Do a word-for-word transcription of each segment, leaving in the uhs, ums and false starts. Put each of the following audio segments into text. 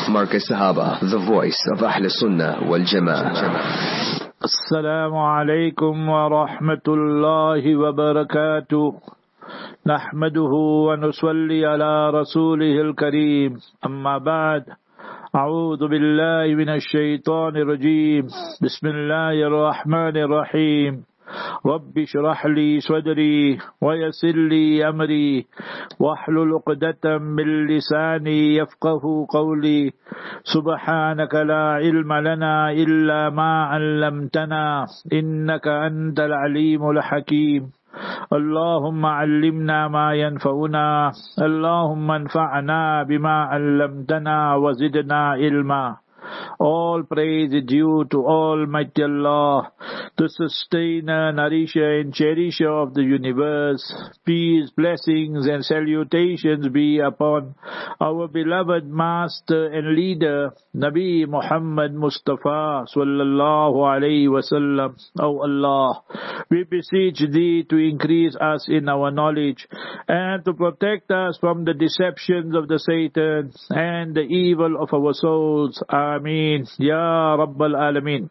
Markaz Sahaba, the voice of Ahl Sunnah wal Jama'ah. Assalamu alaikum wa rahmatullahi wa barakatuh. Nahmaduhu wa nusalli ala rasulihil kareem. Amma ba'd. A'udhu billahi minash shaitanir rajeem. Bismillahir rahmanir rahim. Rabbi shrah li sadri wa yassir li amri wahlul 'uqdatam min lisani yafqahu qawli. Subhanaka la ilma lana illa ma 'allamtana innaka antal alimul hakim. Allahumma 'allimna ma yanfa'una, Allahumma anfa'na bima 'allamtana wa zidna ilma. All praise is due to Almighty Allah, the sustainer, nourisher and cherisher of the universe. Peace, blessings and salutations be upon our beloved master and leader, Nabi Muhammad Mustafa sallallahu alayhi wasallam. O Allah, we beseech Thee to increase us in our knowledge and to protect us from the deceptions of the Satan and the evil of our souls. Ameen. Ya Rabbal Alameen.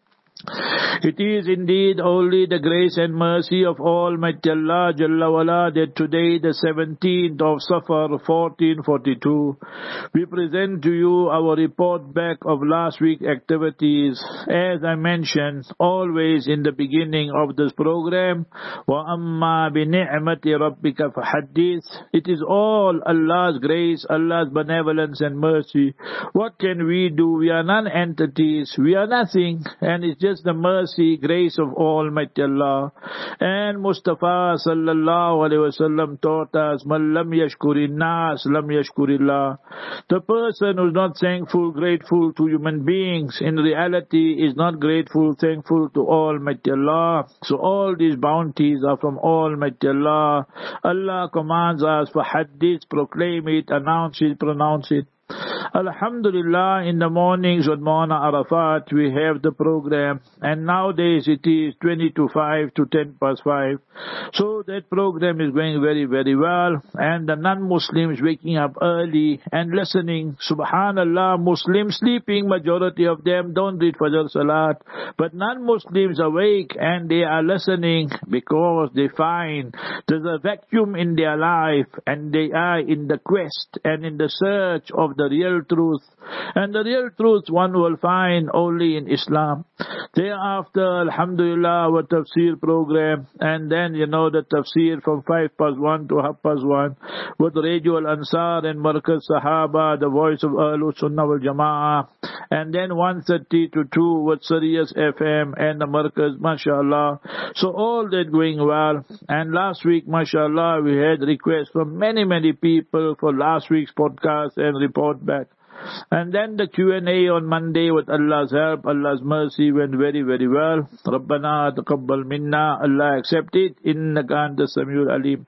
It is indeed only the grace and mercy of Almighty Allah Jalla wala that today, the seventeenth of Safar fourteen forty-two, we present to you our report back of last week's activities. As I mentioned always in the beginning of this program, wa amma bi ni'mati rabbika fahaddith. It is all Allah's grace, Allah's benevolence and mercy. What can we do? We are non-entities, we are nothing, and it's just the mercy, grace of Almighty Allah. And Mustafa sallallahu alaihi wasallam taught us, "Man lam yashkurin nas, lam yashkurillah." The person who is not thankful, grateful to human beings, in reality is not grateful, thankful to Almighty Allah. So all these bounties are from Almighty Allah. Allah commands us for hadith, proclaim it, announce it, pronounce it. Alhamdulillah, in the mornings on Mauna Arafat we have the program, and nowadays it is twenty to five to ten past five. So that program is going very very well, and the non-Muslims waking up early and listening. Subhanallah, Muslims sleeping, majority of them don't read Fajr Salat, but non-Muslims awake and they are listening because they find there's a vacuum in their life and they are in the quest and in the search of the real truth. And the real truth one will find only in Islam. Thereafter, alhamdulillah, our tafsir program, and then you know the tafsir from five past one to half past one with Radio Al Ansar and Markaz Sahaba, the voice of Ahlus Sunnah wal Jama'ah, and then one thirty to two with Sirius F M and the Markaz, mashallah. So all that going well. And last week, mashallah, we had requests from many many people for last week's podcast and report back. And then the Q and A on Monday with Allah's help, Allah's mercy went very very well. Rabbana taqabbal minna, Allah accept it, innaka anta samiul alim.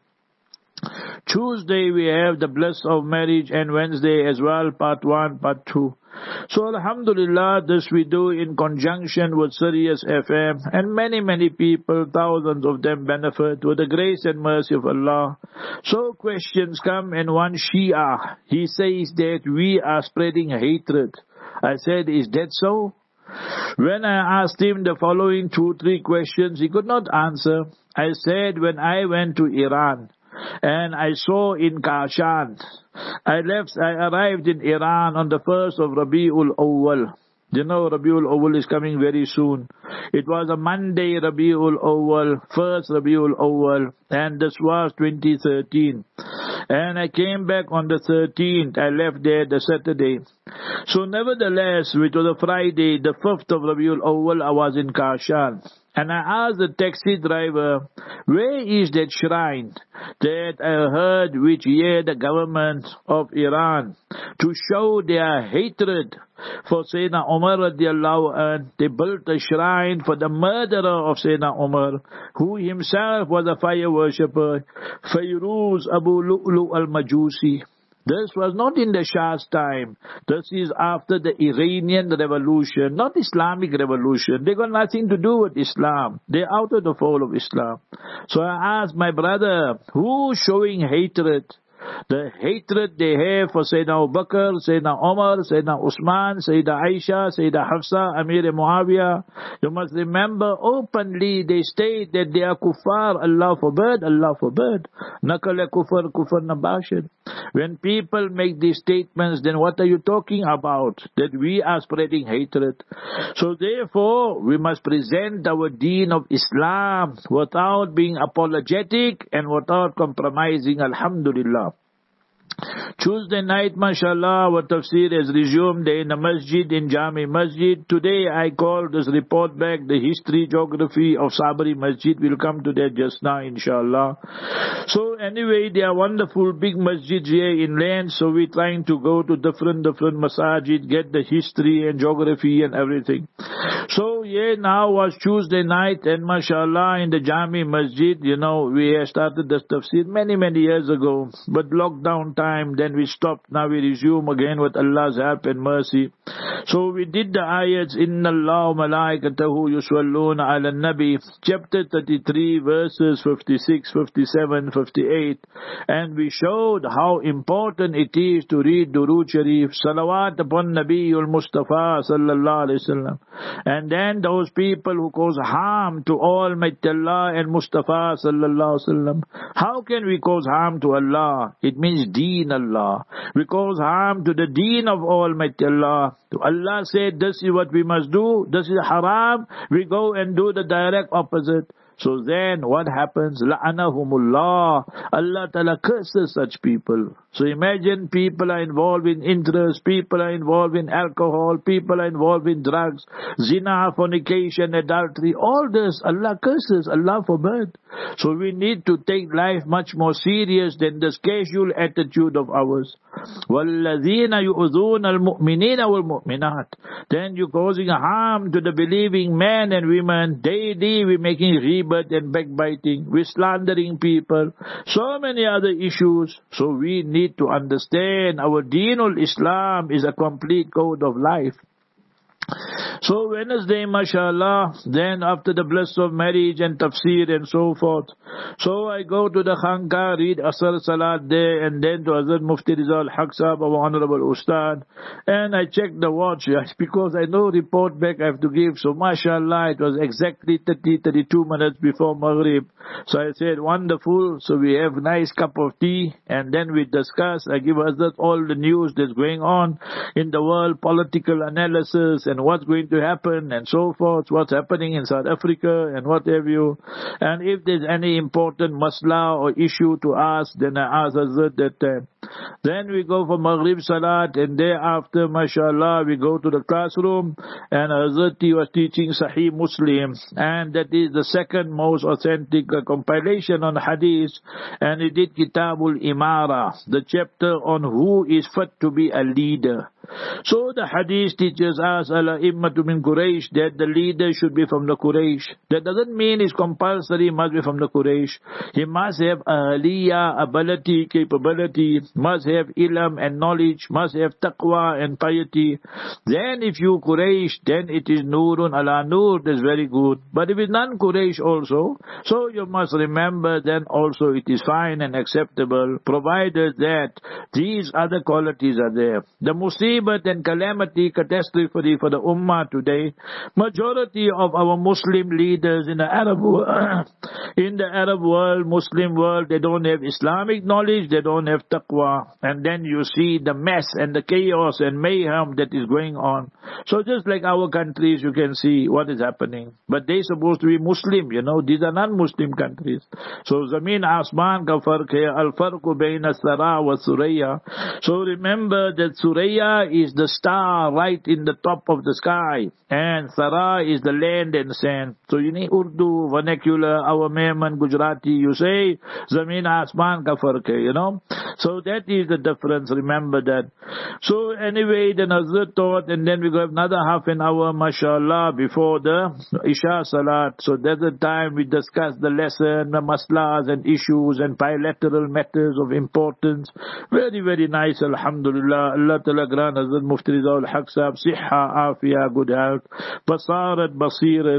Tuesday we have the bliss of marriage, and Wednesday as well, part one, part two. So alhamdulillah, this we do in conjunction with Sirius F M, and many many people, thousands of them benefit with the grace and mercy of Allah. So questions come, and one Shia, he says that we are spreading hatred. I said, is that so? When I asked him the following two, three questions, he could not answer. I said, when I went to Iran, and I saw in Kashan, I left, I arrived in Iran on the first of Rabiul Awwal. You know, Rabiul Awwal is coming very soon. It was a Monday, Rabiul Awwal, first Rabiul Awwal, and this was twenty thirteen. And I came back on the thirteenth, I left there the Saturday. So nevertheless, which was a Friday, the fifth of Rabiul Awwal, I was in Kashan. And I asked the taxi driver, where is that shrine that I heard which year the government of Iran, to show their hatred for Sayyidina Umar radiallahu anh, they built a shrine for the murderer of Sayyidina Umar, who himself was a fire worshipper, Fayruz Abu Lu'lu al-Majusi. This was not in the Shah's time. This is after the Iranian revolution, not Islamic revolution. They got nothing to do with Islam. They're out of the fold of Islam. So I asked my brother, who's showing hatred the hatred they have for Sayyidina Abu Bakr, Sayyidina Umar, Sayyidina Usman, Sayyidina Aisha, Sayyidina Hafsa, Amir Muawiyah. You must remember openly they state that they are kuffar. Allah forbid, Allah forbid. Nakala kufar, kufar nabashid. When people make these statements, then what are you talking about? That we are spreading hatred. So therefore, we must present our deen of Islam without being apologetic and without compromising. Alhamdulillah. Tuesday night, mashallah, our tafsir has resumed in the masjid, in Jami Masjid. Today I called this report back, the history, geography of Sabri Masjid. We'll come to that just now, inshallah. So anyway, they are wonderful big masjids here inland, so we're trying to go to different, different masajid, get the history and geography and everything. So yeah, now was Tuesday night, and mashallah, in the Jami Masjid, you know, we started this tafsir many, many years ago, but lockdown time, then we stopped. Now we resume again with Allah's help and mercy. So we did the ayats, Inna Allah malaikatahu yuswalluna ala nabi, chapter thirty-three, verses fifty-six, fifty-seven, fifty-eight, and we showed how important it is to read Durood Sharif, salawat upon Nabiul Mustafa sallallahu alayhi wasallam. And then those people who cause harm to Almighty Allah and Mustafa sallallahu alayhi wasallam. How can we cause harm to Allah? It means deen Allah. We cause harm to the deen of Almighty Allah. Allah said this is what we must do, this is haram, we go and do the direct opposite. So then what happens? La'anahumullah. Allah Ta'ala curses such people. So imagine people are involved in interest, people are involved in alcohol, people are involved in drugs, zina, fornication, adultery, all this Allah curses, Allah forbid. So we need to take life much more serious than this casual attitude of ours. وَالَّذِينَ يُؤْذُونَ الْمُؤْمِنِينَ وَالْمُؤْمِنَاتِ. Then you're causing harm to the believing men and women. Daily we're making rebirth and backbiting. We're slandering people. So many other issues. So we need to understand our Deenul Islam is a complete code of life. So Wednesday, mashallah, then after the bliss of marriage and tafsir and so forth. So I go to the Khanqa, read Asr Salat there, and then to Hazrat Mufti Rizal Haq Sahab, our Honorable Ustad. And I check the watch, because I know report back I have to give. So mashallah, it was exactly thirty, thirty-two minutes before Maghrib. So I said, wonderful. So we have a nice cup of tea, and then we discuss. I give Hazrat all the news that's going on in the world, political analysis, and what's going to happen and so forth, what's happening in South Africa and what have you. And if there's any important masla or issue to ask, then I ask Hazrat that time. Then we go for Maghrib Salat, and thereafter, mashallah, we go to the classroom, and Hazrat was teaching Sahih Muslim, and that is the second most authentic uh, compilation on Hadith, and he did Kitabul Imara, the chapter on who is fit to be a leader. So the Hadith teaches us, Al-Immatu min Quraysh, that the leader should be from the Quraysh. That doesn't mean it's compulsory, must be from the Quraysh. He must have aliyah, ability, capability, must have ilm and knowledge, must have taqwa and piety. Then if you Quraysh, then it is Nurun ala Nur, that's very good. But if it's non-Quraysh also, so you must remember, then also it is fine and acceptable, provided that these other qualities are there. The Muslibat and calamity, catastrophe for the Ummah today, majority of our Muslim leaders in the Arab world, in the Arab world, Muslim world, they don't have Islamic knowledge, they don't have taqwa, and then you see the mess and the chaos and mayhem that is going on. So just like our countries, you can see what is happening. But they're supposed to be Muslim, you know, these are non-Muslim countries. So Zameen Asman ka farq hai, al-farqu bayna Sara wa Suraya. So remember that Suraya is the star right in the top of the sky, and Sara is the land and sand. So you need Urdu, vernacular, our Mehman, Gujarati, you say Zameen Asman ka farq hai, you know. So that is the difference, remember that. So anyway, then Hazrat taught, and then we go another half an hour, mashallah, before the Isha Salat. So that's the time we discuss the lesson, the maslas and issues and bilateral matters of importance. Very, very nice, alhamdulillah. Allah Ta'ala grant Hazrat Mufti Rizal Haq Sahab, Siha, Afia, good health, Basarat, Basirat.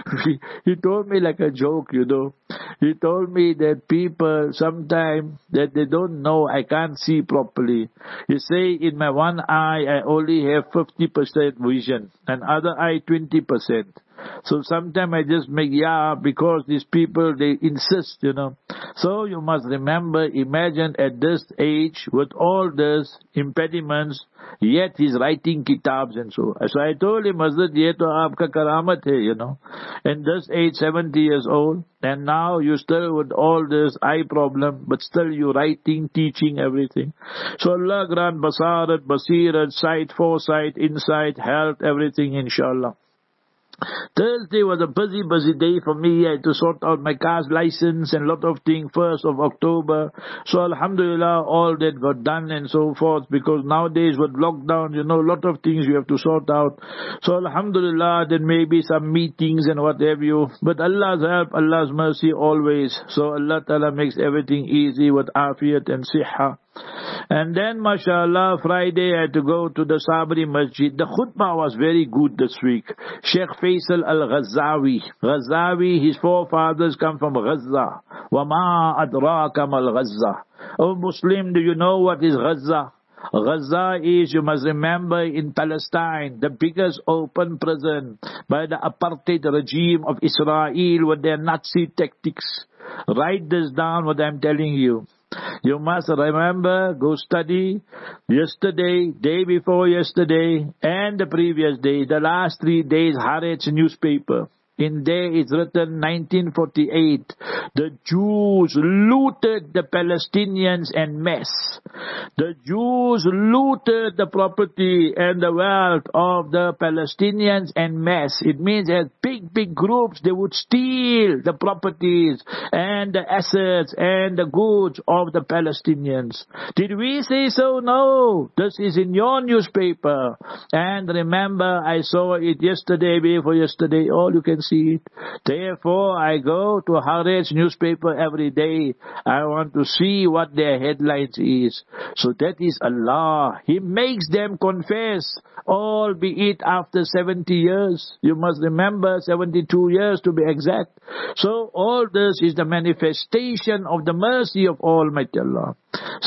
He told me like a joke, you know. He told me that people sometimes that they don't know, I can't see properly. He say in my one eye I only have fifty percent vision and other eye twenty percent. So sometimes I just make yeah because these people they insist, you know. So you must remember, imagine at this age with all these impediments, yet he's writing kitabs and so. So I told him, Hazrat, ye to aapka karamat hai, you know. And this age, seventy years old, and now you still with all this eye problem, but still you writing, teaching, everything. So Allah grant basarat, basirat, sight, foresight, insight, health, everything, inshallah. Thursday was a busy, busy day for me. I had to sort out my car's license and lot of things, first of October. So Alhamdulillah, all that got done and so forth, because nowadays with lockdown, you know, a lot of things you have to sort out. So Alhamdulillah, there may be some meetings and what have you. But Allah's help, Allah's mercy always. So Allah Ta'ala makes everything easy with afiyat and siha. And then, mashallah, Friday I had to go to the Sabri Masjid. The khutbah was very good this week. Sheikh Faisal Al-Ghazawi. Ghazawi, his forefathers come from Gaza. وَمَا أَدْرَاكَ مَا الْغَزَّةِ Oh Muslim, do you know what is Gaza? Gaza is, you must remember, in Palestine, the biggest open prison by the apartheid regime of Israel with their Nazi tactics. Write this down, what I'm telling you. You must remember, go study yesterday, day before yesterday, and the previous day, the last three days, Haaretz newspaper. In there it's written nineteen forty-eight, the Jews looted the Palestinians en masse. The Jews looted the property and the wealth of the Palestinians en masse. It means as big, big groups, they would steal the properties and the assets and the goods of the Palestinians. Did we say so? No. This is in your newspaper. And remember, I saw it yesterday, before yesterday, all you can see it. Therefore, I go to Haaretz newspaper every day. I want to see what their headlines is. So that is Allah. He makes them confess, albeit after seventy years. You must remember, seventy-two years to be exact. So all this is the manifestation of the mercy of Almighty Allah.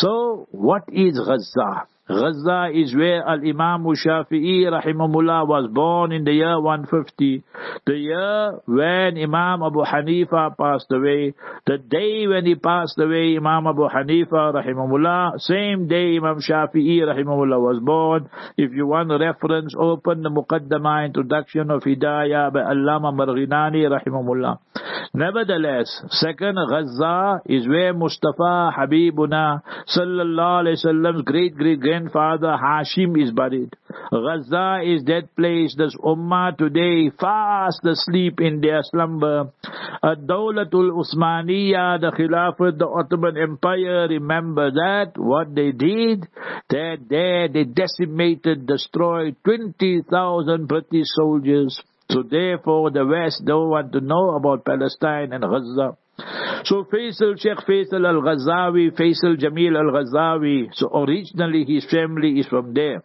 So what is Gaza? Gaza is where Al-Imam Shafi'i rahimahullah was born in the year one fifty. The year when Imam Abu Hanifa passed away. The day when he passed away, Imam Abu Hanifa rahimahullah. Same day Imam Shafi'i rahimahullah was born. If you want a reference, open the Muqaddamah Introduction of Hidayah by Allama Marghinani rahimahullah. Nevertheless, second, Gaza is where Mustafa Habibuna sallallahu alayhi wasallam's great-great-grandfather Hashim is buried. Gaza is that place this ummah today fast asleep in their slumber. Ad-Dawlatul Usmaniyya, the Khilafat, the Ottoman Empire, remember that, what they did, that there they decimated, destroyed twenty thousand British soldiers. So therefore the West don't want to know about Palestine and Gaza. So Faisal, Sheikh Faisal Al-Ghazawi, Faisal Jamil Al-Ghazawi, so originally his family is from there.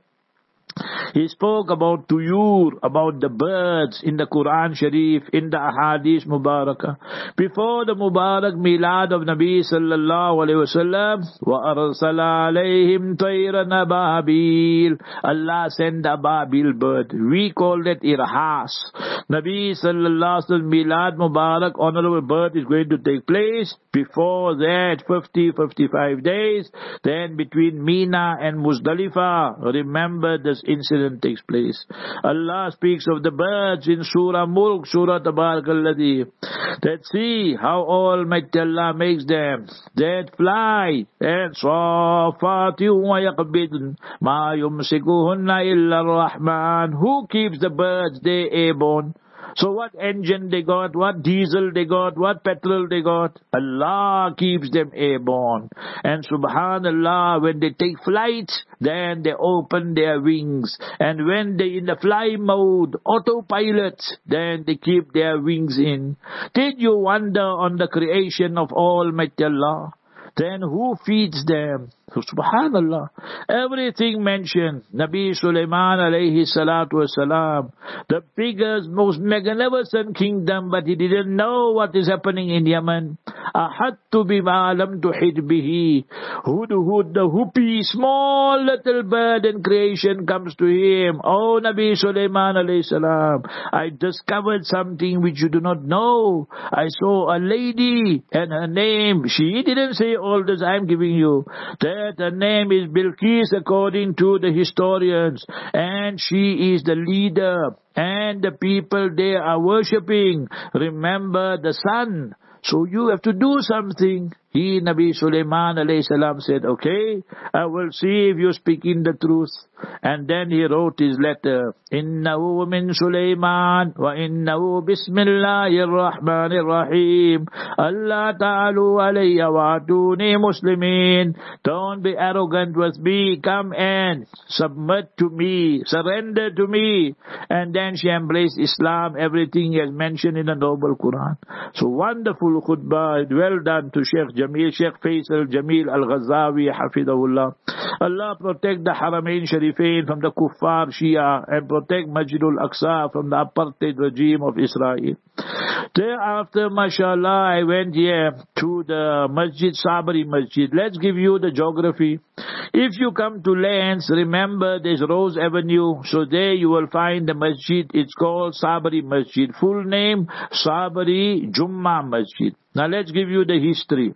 He spoke about tuyur, about the birds in the Quran Sharif, in the Ahadith Mubarakah. Before the Mubarak Milad of Nabi Sallallahu Alaihi Wasallam, وَأَرْسَلَ عَلَيْهِمْ طَيْرًا أَبَابِيلَ Allah sent a Babil bird. We call that Irhas. Nabi Sallallahu Alaihi Wasallam Milad Mubarak, honorable birth is going to take place. Before that, fifty to fifty-five days. Then between Mina and Muzdalifah, remember this incident takes place. Allah speaks of the birds in Surah Mulk, Surah Tabarakalladhi. That see how Almighty Allah makes them. That fly. And Safati wa yaqbidun. Ma yumsikuhunna illa ar-Rahman. Who keeps the birds? They airborne. So what engine they got, what diesel they got, what petrol they got? Allah keeps them airborne. And subhanallah, when they take flight, then they open their wings. And when they in the fly mode, autopilot, then they keep their wings in. Did you wonder on the creation of Almighty Allah? Then who feeds them? So subhanallah, everything mentioned. Nabi Sulaiman alayhi salatu wasalam, the biggest, most magnificent kingdom, but he didn't know what is happening in Yemen. Ahattu bima lam tuhid bihi. Hudhud, the whoopee, small little bird in creation comes to him. Oh Nabi Sulaiman alayhi salam, I discovered something which you do not know. I saw a lady and her name, she didn't say all this I am giving you. That her name is Bilqis according to the historians, and she is the leader, and the people they are worshipping, remember the sun. So you have to do something. He, Nabi Sulaiman alayhi salam, said, okay, I will see if you're speaking the truth. And then he wrote his letter, Innahu min Sulaiman wa innahu bismillahir rahmanir rahim. Allah ta'alu alayya wa atuni muslimin. Don't be arrogant with me. Come and submit to me. Surrender to me. And then she embraced Islam. Everything is mentioned in the Noble Quran. So wonderful khutbah. Well done to Sheikh Jamil, Sheikh Faisal Jamil Al-Ghazawi, Hafidahullah. Allah protect the Haramain Sharifain from the Kuffar Shia and protect Masjidul Aqsa from the apartheid regime of Israel. Thereafter, mashallah, I went here to the Masjid, Sabri Masjid. Let's give you the geography. If you come to Lens, remember there's Rose Avenue. So there you will find the masjid. It's called Sabri Masjid. Full name, Sabri Jummah Masjid. Now let's give you the history.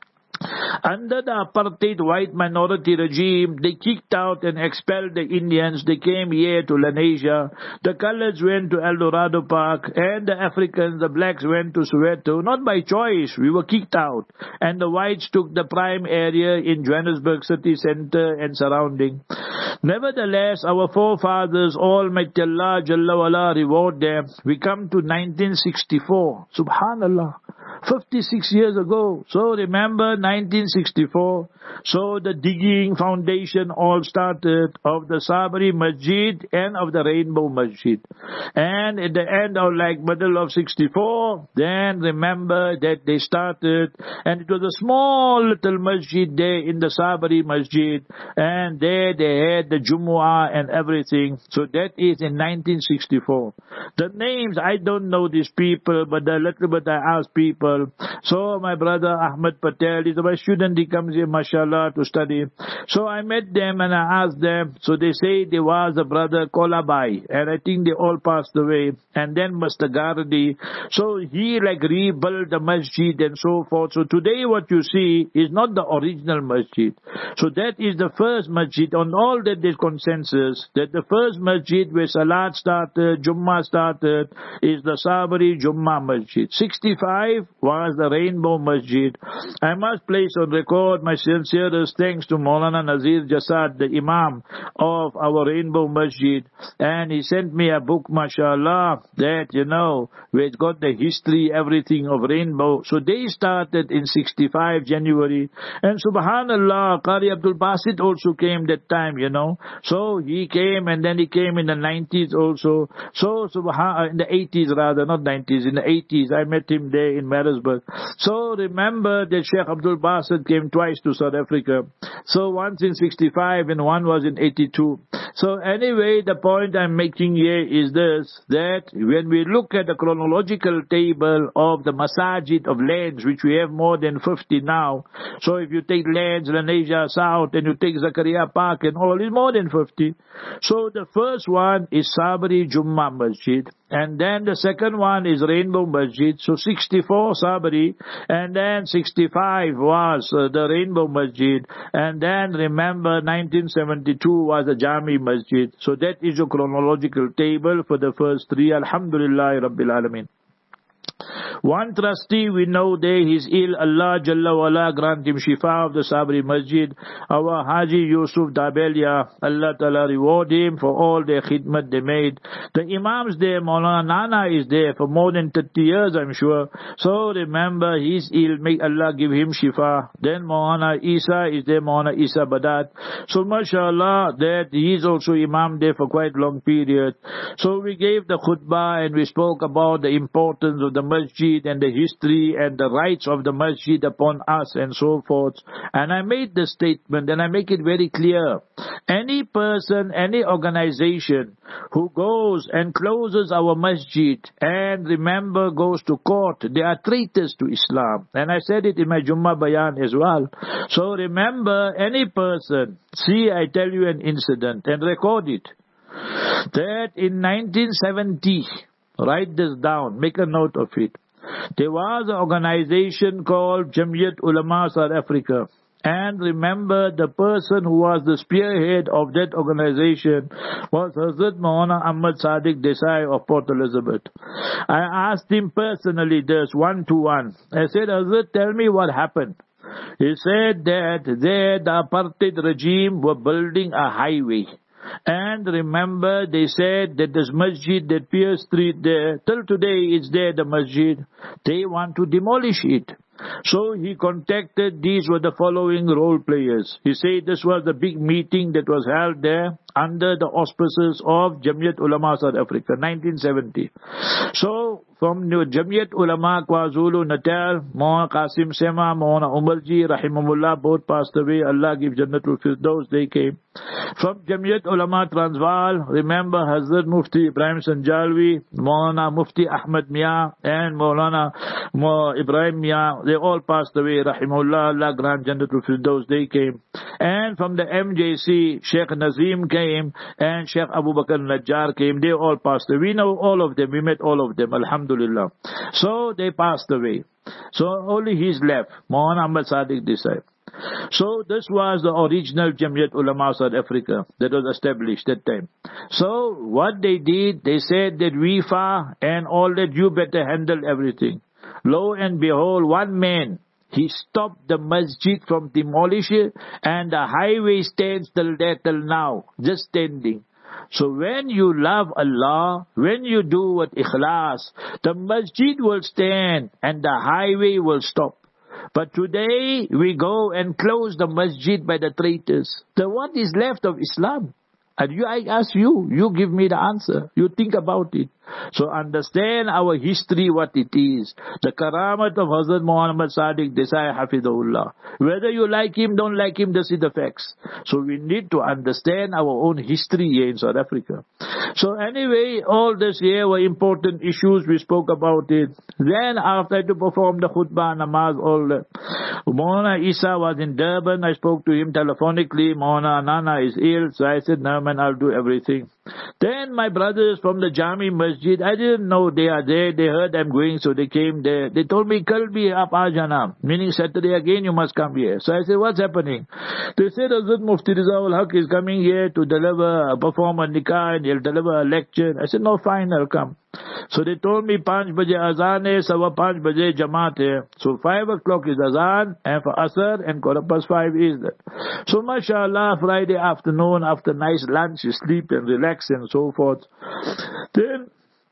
Under the apartheid white minority regime, they kicked out and expelled the Indians. They came here to Lenasia. The coloreds went to El Dorado Park, and the Africans, the blacks, went to Soweto. Not by choice, we were kicked out. And the whites took the prime area in Johannesburg city center and surrounding. Nevertheless, our forefathers, Almighty Allah Jalla wala, reward them. We come to nineteen sixty-four. Subhanallah. fifty-six years ago. So remember nineteen sixty-four. So the digging foundation all started of the Sabri Masjid and of the Rainbow Masjid. And at the end of like middle of sixty-four, then remember that they started, and it was a small little masjid there in the Sabri Masjid, and there they had the Jumu'ah and everything. So that is in nineteen sixty-four. The names, I don't know these people, but a little bit I asked people. So my brother Ahmed Patel is my student, he comes here, mashallah, to study. So I met them and I asked them. So they say there was a brother Kolabai, and I think they all passed away. And then Mister Gardi. So he like rebuilt the masjid and so forth. So today what you see is not the original masjid. So that is the first masjid. On all that there's consensus that the first masjid where Salat started, Jummah started, is the Sabri Jummah Masjid. sixty-five was the Rainbow Masjid. I must place on record my sincerest thanks to Maulana Nazir Jasad, the Imam of our Rainbow Masjid. And he sent me a book, mashallah, that, you know, where it's got the history, everything of Rainbow. So they started in sixty-five, January. And subhanallah, Qari Abdul Basit also came that time, you know. So he came, and then he came in the nineties also. So subhan, in the eighties rather, not nineties, in the eighties. I met him there in Maritzburg. So remember that Sheikh Abdul Basit came twice to South Africa. So once in sixty-five and one was in eighty-two. So anyway, the point I'm making here is this, that when we look at the chronological table of the masajid of lands, which we have more than fifty now. So if you take lands, Lenasia South, and you take Zakaria Park and all, it's more than fifty. So the first one is Sabri Jummah Masjid. And then the second one is Rainbow Masjid. So sixty-four Sabri, and then sixty-five was uh, the Rainbow Masjid. And then remember nineteen seventy-two was the Jami Masjid. So that is your chronological table for the first three. Alhamdulillah Rabbil Alameen. One trustee we know there, he's ill. Allah Jalla wala grant him shifa of the Sabri Masjid. Our Haji Yusuf Dabelia, Allah Ta'ala reward him for all their khidmat they made. The Imams there, Maulana Nana is there for more than thirty years, I'm sure. So remember, he's ill. May Allah give him shifa. Then Maulana Isa is there, Maulana Isa Badat. So mashallah, that he's also Imam there for quite long period. So we gave the khutbah and we spoke about the importance of the masjid masjid and the history and the rights of the masjid upon us and so forth. And I made the statement and I make it very clear. Any person, any organization who goes and closes our masjid and remember goes to court, they are traitors to Islam. And I said it in my Jummah Bayan as well. So remember, any person, see I tell you an incident and record it, that in nineteen seventy, write this down, make a note of it. There was an organization called Jamiyat Ulama South Africa. And remember, the person who was the spearhead of that organization was Hazrat Maulana Ahmad Sadiq Desai of Port Elizabeth. I asked him personally this, one to one. I said, Hazrat, tell me what happened. He said that there the apartheid regime were building a highway. And remember, they said that this masjid, that Pier Street there, till today it's there, the masjid, they want to demolish it. So he contacted, these were the following role players. He said this was the big meeting that was held there under the auspices of Jamiyat Ulama South Africa, nineteen seventy. So from Jamiyat Ulama KwaZulu Natal, Maulana Qasim Sema, Maulana Umarji, Rahimahullah, both passed away. Allah give Jannatul Firdaus, they came. From Jamiyat Ulama Transvaal, remember Hazrat Mufti Ibrahim Sanjalvi, Maulana Mufti Ahmad Mia, and Maulana Ibrahim Mia, they all passed away. Rahimahullah, Allah grant Jannatul Firdaus, they came. And from the M J C, Sheikh Nazim came, and Sheikh Abu Bakr Najjar came. They all passed away. We know all of them. We met all of them. Alhamdulillah. So they passed away. So only he's left. Maulana Ahmad Sadiq Desai. So this was the original Jamiyat Ulama South Africa that was established that time. So what they did, they said that we far and all that, you better handle everything. Lo and behold, one man, he stopped the masjid from demolishing, and the highway stands till there till now, just standing. So when you love Allah, when you do with ikhlas, the masjid will stand and the highway will stop. But today we go and close the masjid by the traitors. So what is left of Islam? And you, I ask you, you give me the answer. You think about it. So understand our history, what it is. The karamat of Hazrat Muhammad Sadiq Desai Hafidhullah. Whether you like him, don't like him, this is the facts. So we need to understand our own history here in South Africa. So anyway, all this here were important issues. We spoke about it. Then after I had to perform the khutbah, namaz, all that. Maulana Isa was in Durban. I spoke to him telephonically. Maulana Nana is ill. So I said, no man, I'll do everything. Then my brothers from the Jami Masjid, I didn't know they are there. They heard I'm going, so they came there. They told me, Kal bhi aap aa jana, meaning Saturday again you must come here. So I said, what's happening? They said, Hazrat Mufti Rizal Haq is coming here to deliver, perform a nikah, and he'll deliver a lecture. I said, no, fine, I'll come. So they told me, five baje azan hai, sawa five baje jamaat hai. So five o'clock is azan, and for asr, and quarter past five is that. So mashallah, Friday afternoon, after nice lunch, you sleep and relax and so forth. Then,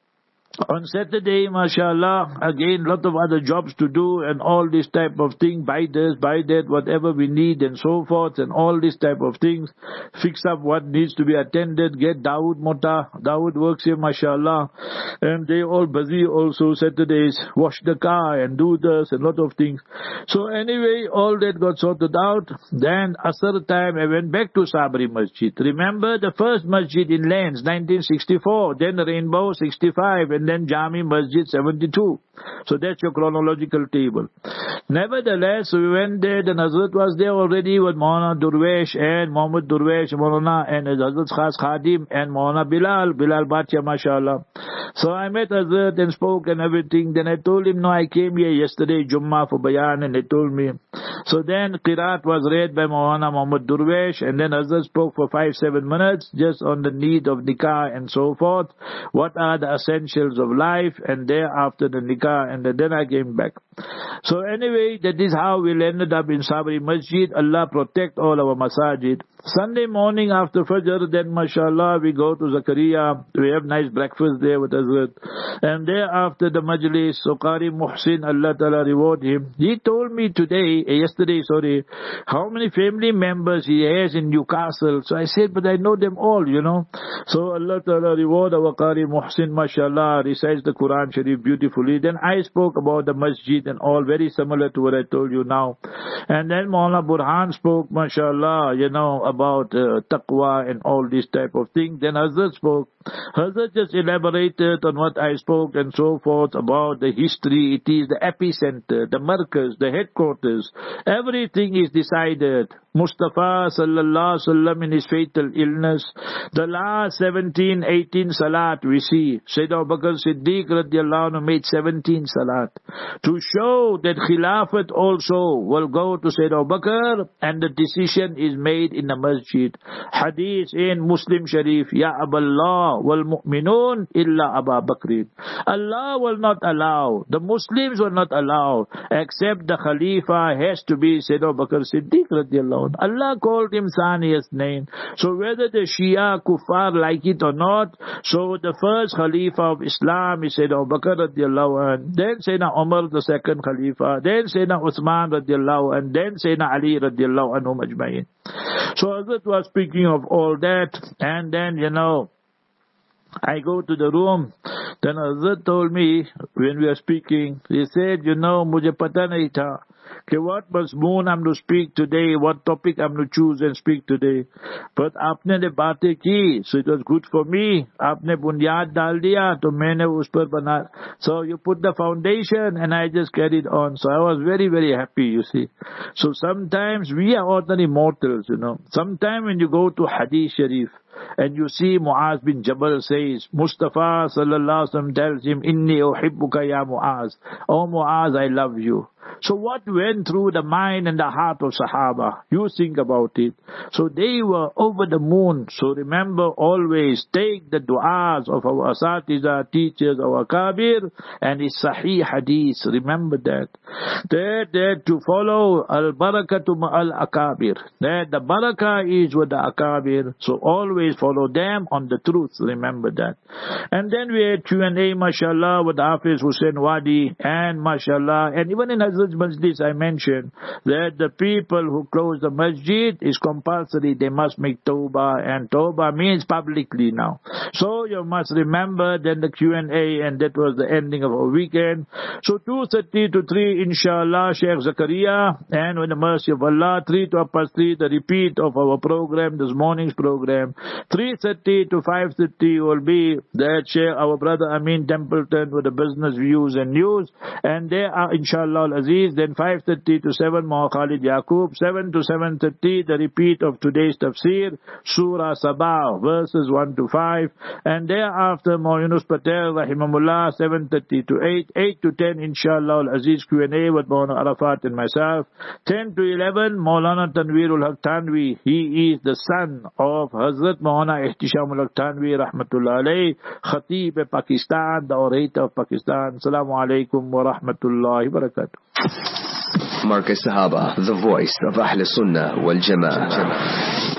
on Saturday, mashallah, again, lot of other jobs to do and all this type of thing, buy this, buy that, whatever we need and so forth and all this type of things. Fix up what needs to be attended, get Dawood Mota. Dawood works here, mashallah. And they all busy also Saturdays, wash the car and do this and lot of things. So anyway, all that got sorted out. Then Asr time, I went back to Sabri Masjid. Remember the first masjid in Lens, nineteen sixty-four, then Rainbow, sixty-five, and then Jami Masjid seventy-two. So that's your chronological table. Nevertheless, we went there, the Hazrat was there already with Maulana Durwesh and Muhammad Durwesh, Maulana and Hazrat Khas Khadim and Maulana Bilal, Bilal Bhatia, mashallah. So I met Hazrat and spoke and everything. Then I told him, no, I came here yesterday, Jummah for Bayan, and he told me. So then Qiraat was read by Maulana Muhammad Durwesh, and then Hazrat spoke for five, seven minutes just on the need of nikah and so forth. What are the essentials of life, and thereafter the nikah, and then I came back. So anyway, that is how we ended up in Sabri Masjid. Allah protect all our masajid. Sunday morning after Fajr, then mashallah, we go to Zakaria. We have nice breakfast there with Hazrat. And thereafter the majlis, so Qari Muhsin, Allah Ta'ala reward him. He told me today, yesterday, sorry, how many family members he has in Newcastle. So I said, but I know them all, you know. So Allah Ta'ala reward our Qari Muhsin, mashallah, recites the Quran Sharif beautifully. Then I spoke about the masjid and all, very similar to what I told you now. And then Maulana Burhan spoke, mashallah, you know, about uh, taqwa and all this type of thing. Then Hazrat spoke. Hazrat just elaborated on what I spoke and so forth about the history. It is the epicenter, the markaz, the headquarters. Everything is decided. Mustafa sallallahu alaihi wasallam in his fatal illness, the last seventeen, eighteen salat we see. Sayyidina Abu Bakr Siddiq radiallahu anhu made seventeen salat to show that Khilafat also will go to Sayyidina Abu Bakr, and the decision is made in the masjid. Hadith in Muslim Sharif, Ya Aballah wal mu'minun illa Aba Bakrin. Allah will not allow, the Muslims will not allow, except the Khalifa has to be Sayyidina Abu Bakr Siddiq radiallahu. Allah called him Saniyas name. So whether the Shia Kuffar like it or not, so the first Khalifa of Islam is Sayyidina Abu Bakr radiallahu anhu, then Sayyidina Umar the second Khalifa, then Sayyidina Uthman radiallahu anhu, then Sayyidina Ali radiallahu anhu majma'in. So Hazrat was speaking of all that, and then you know, I go to the room. Then Hazrat told me, when we were speaking, he said, you know, mujhe pata nahi tha कि what mazmoon I'm to speak today, what topic I'm to choose and speak today. But आपने ने बातें की, so it was good for me. आपने बुनियाद डाल दिया, तो मैंने उस पर बना. So you put the foundation and I just carried on. So I was very, very happy, you see. So sometimes we are ordinary mortals, you know. Sometimes when you go to Hadith Sharif, and you see Muaz bin Jabal says, Mustafa sallallahu alaihi wasallam tells him, Inni uhibbuka ya Muaz. Oh Muaz, I love you. So what went through the mind and the heart of Sahaba? You think about it. So they were over the moon. So remember, always take the du'as of our asatiza, teachers, our kabir, and it's sahih hadith. Remember that. That, that to follow al-barakatu ma'al-akabir. That the barakah is with the akabir. So always follow them on the truth. Remember that. And then we had Q and A, mashallah, with Hafiz Hussain Wadi, and mashallah, and even in Hazrat's Majlis I mentioned that the people who close the masjid is compulsory, they must make tawbah, and tawbah means publicly now. So you must remember then the Q and A, and that was the ending of our weekend. So two thirty to three, inshallah, Sheikh Zakaria, and with the mercy of Allah, three to half past three, the repeat of our program, this morning's program. three thirty to five thirty will be that Sheikh, our brother Amin Templeton, with the business views and news, and there are inshallah Aziz. Then five thirty to seven, Maulana Khalid Yaqub. seven to seven thirty, the repeat of today's tafsir, Surah Sabah, verses one to five. And thereafter, Maulana Yunus Patel, Rahimahullah, seven thirty to eight. eight to ten, inshallah Aziz Q and A with Maulana Arafat and myself. ten to eleven, Maulana Tanweerul Haq Tanwi. He is the son of Hazrat Maulana Ihtishamul Haq Tanwi, Rahmatullah alayhi, Khatib Pakistan, the orator of Pakistan. Assalamu alaikum wa rahmatullahi wa barakatuh. Markaz Sahaba, the voice of Ahl Sunnah wal Jama'ah.